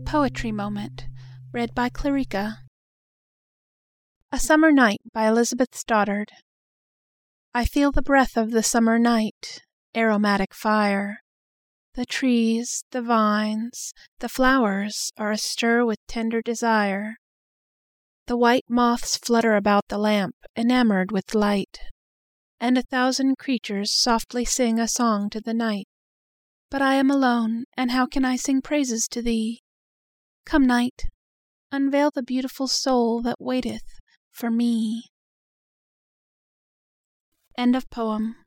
Poetry Moment. Read by Clarika. A Summer Night by Elizabeth Stoddard. I feel the breath of the summer night, aromatic fire. The trees, the vines, the flowers are astir with tender desire. The white moths flutter about the lamp, enamored with light, and 1,000 creatures softly sing a song to the night. But I am alone, and how can I sing praises to thee? Come, night, unveil the beautiful soul that waiteth for me. End of poem.